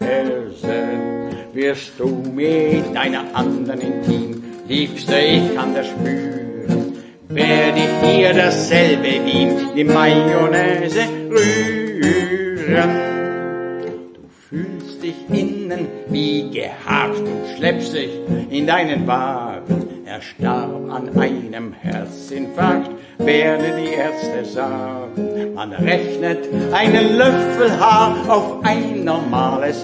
Fersen wirst du mit deiner anderen intim. Liebste, ich kann das spüren, werde ich dir dasselbe wie in die Mayonnaise rühren. Du fühlst dich innen wie gehabt und schleppst dich in deinen Wagen. Er starb an einem Herzinfarkt, werde die Ärzte sagen. Man rechnet einen Löffel Haar auf ein normales